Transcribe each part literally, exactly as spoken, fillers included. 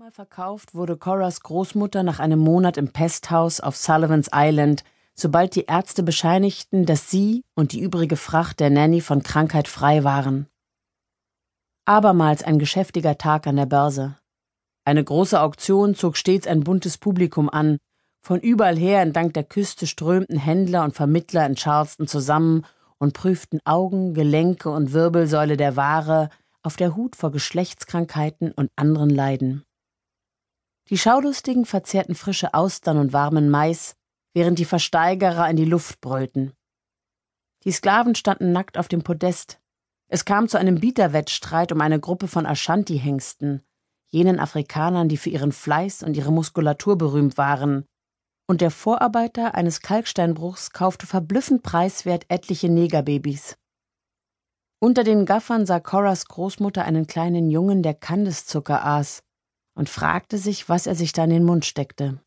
Mal verkauft wurde Coras Großmutter nach einem Monat im Pesthaus auf Sullivan's Island, sobald die Ärzte bescheinigten, dass sie und die übrige Fracht der Nanny von Krankheit frei waren. Abermals ein geschäftiger Tag an der Börse. Eine große Auktion zog stets ein buntes Publikum an. Von überall her entlang der Küste strömten Händler und Vermittler in Charleston zusammen und prüften Augen, Gelenke und Wirbelsäule der Ware, auf der Hut vor Geschlechtskrankheiten und anderen Leiden. Die Schaulustigen verzehrten frische Austern und warmen Mais, während die Versteigerer in die Luft brüllten. Die Sklaven standen nackt auf dem Podest. Es kam zu einem Bieterwettstreit um eine Gruppe von Ashanti-Hengsten, jenen Afrikanern, die für ihren Fleiß und ihre Muskulatur berühmt waren, und der Vorarbeiter eines Kalksteinbruchs kaufte verblüffend preiswert etliche Negerbabys. Unter den Gaffern sah Coras Großmutter einen kleinen Jungen, der Kandiszucker aß, und fragte sich, was er sich da in den Mund steckte.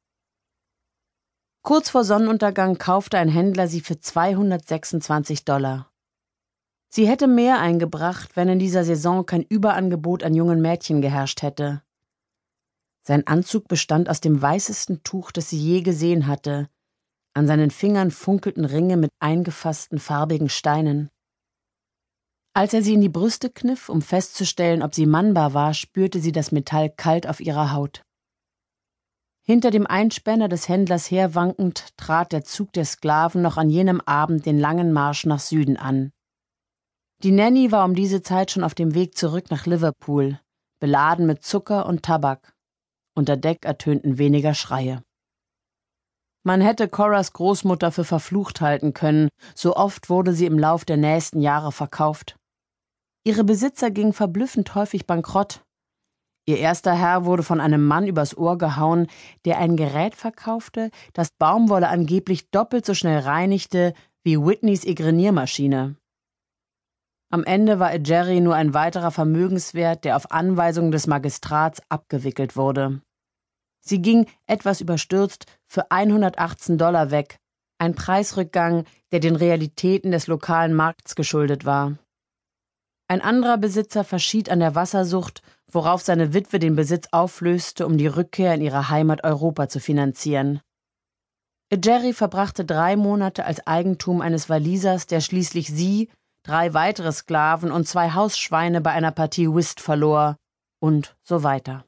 Kurz vor Sonnenuntergang kaufte ein Händler sie für zweihundertsechsundzwanzig Dollar. Sie hätte mehr eingebracht, wenn in dieser Saison kein Überangebot an jungen Mädchen geherrscht hätte. Sein Anzug bestand aus dem weißesten Tuch, das sie je gesehen hatte. An seinen Fingern funkelten Ringe mit eingefassten farbigen Steinen. Als er sie in die Brüste kniff, um festzustellen, ob sie mannbar war, spürte sie das Metall kalt auf ihrer Haut. Hinter dem Einspänner des Händlers herwankend trat der Zug der Sklaven noch an jenem Abend den langen Marsch nach Süden an. Die Nanny war um diese Zeit schon auf dem Weg zurück nach Liverpool, beladen mit Zucker und Tabak. Unter Deck ertönten weniger Schreie. Man hätte Coras Großmutter für verflucht halten können, so oft wurde sie im Lauf der nächsten Jahre verkauft. Ihre Besitzer gingen verblüffend häufig bankrott. Ihr erster Herr wurde von einem Mann übers Ohr gehauen, der ein Gerät verkaufte, das Baumwolle angeblich doppelt so schnell reinigte wie Whitneys Egreniermaschine. Am Ende war Jerry nur ein weiterer Vermögenswert, der auf Anweisung des Magistrats abgewickelt wurde. Sie ging, etwas überstürzt, für hundertachtzehn Dollar weg, ein Preisrückgang, der den Realitäten des lokalen Markts geschuldet war. Ein anderer Besitzer verschied an der Wassersucht, worauf seine Witwe den Besitz auflöste, um die Rückkehr in ihre Heimat Europa zu finanzieren. Jerry verbrachte drei Monate als Eigentum eines Walisers, der schließlich sie, drei weitere Sklaven und zwei Hausschweine bei einer Partie Whist verlor, und so weiter.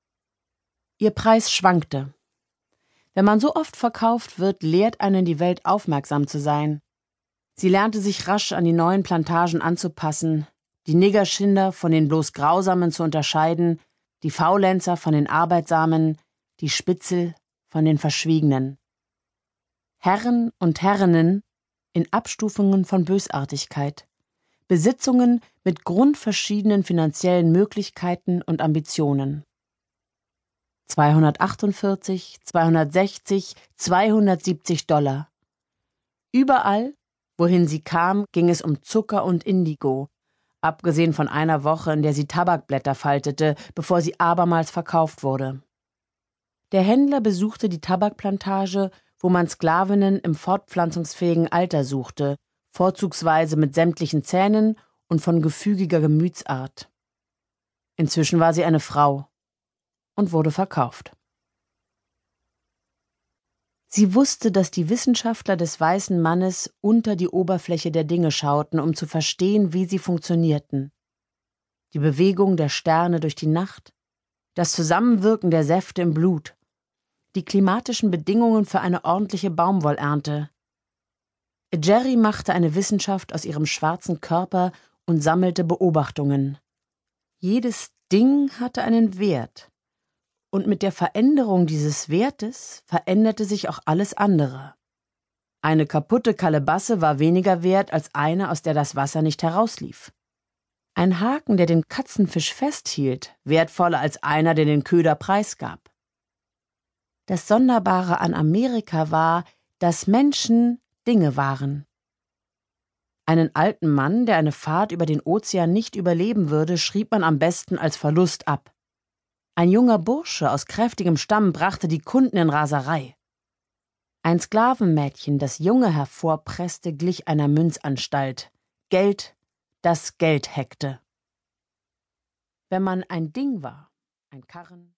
Ihr Preis schwankte. Wenn man so oft verkauft wird, lehrt einen die Welt, aufmerksam zu sein. Sie lernte sich rasch an die neuen Plantagen anzupassen, die Negerschinder von den bloß Grausamen zu unterscheiden, die Faulenzer von den Arbeitsamen, die Spitzel von den Verschwiegenen. Herren und Herrinnen in Abstufungen von Bösartigkeit, Besitzungen mit grundverschiedenen finanziellen Möglichkeiten und Ambitionen. zweihundertachtundvierzig, zweihundertsechzig, zweihundertsiebzig Dollar. Überall, wohin sie kam, ging es um Zucker und Indigo, abgesehen von einer Woche, in der sie Tabakblätter faltete, bevor sie abermals verkauft wurde. Der Händler besuchte die Tabakplantage, wo man Sklavinnen im fortpflanzungsfähigen Alter suchte, vorzugsweise mit sämtlichen Zähnen und von gefügiger Gemütsart. Inzwischen war sie eine Frau und wurde verkauft. Sie wusste, dass die Wissenschaftler des weißen Mannes unter die Oberfläche der Dinge schauten, um zu verstehen, wie sie funktionierten. Die Bewegung der Sterne durch die Nacht, das Zusammenwirken der Säfte im Blut, die klimatischen Bedingungen für eine ordentliche Baumwollernte. Jerry machte eine Wissenschaft aus ihrem schwarzen Körper und sammelte Beobachtungen. Jedes Ding hatte einen Wert. Und mit der Veränderung dieses Wertes veränderte sich auch alles andere. Eine kaputte Kalebasse war weniger wert als eine, aus der das Wasser nicht herauslief. Ein Haken, der den Katzenfisch festhielt, wertvoller als einer, der den Köder preisgab. Das Sonderbare an Amerika war, dass Menschen Dinge waren. Einen alten Mann, der eine Fahrt über den Ozean nicht überleben würde, schrieb man am besten als Verlust ab. Ein junger Bursche aus kräftigem Stamm brachte die Kunden in Raserei. Ein Sklavenmädchen, das Junge hervorpresste, glich einer Münzanstalt. Geld, das Geld heckte. Wenn man ein Ding war, ein Karren,